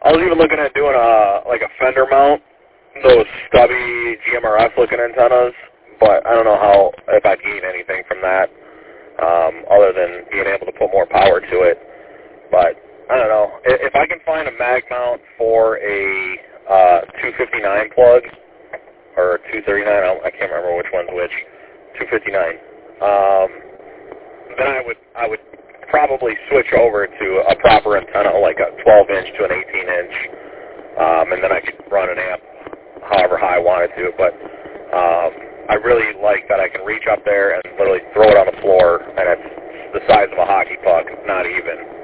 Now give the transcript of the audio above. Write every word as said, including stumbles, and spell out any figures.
I was even looking at doing a like a fender mount, those stubby G M R S looking antennas, but I don't know how if I'd gain anything from that, um, other than being able to put more power to it. But I don't know if I can find a mag mount for a uh, two fifty-nine plug or two thirty-nine. I, I can't remember which one's which. two fifty-nine. Um, then I would I would. probably switch over to a proper antenna, like a twelve inch to an eighteen inch, um, and then I could run an amp however high I wanted to. But um, I really like that I can reach up there and literally throw it on the floor, and it's the size of a hockey puck, not even.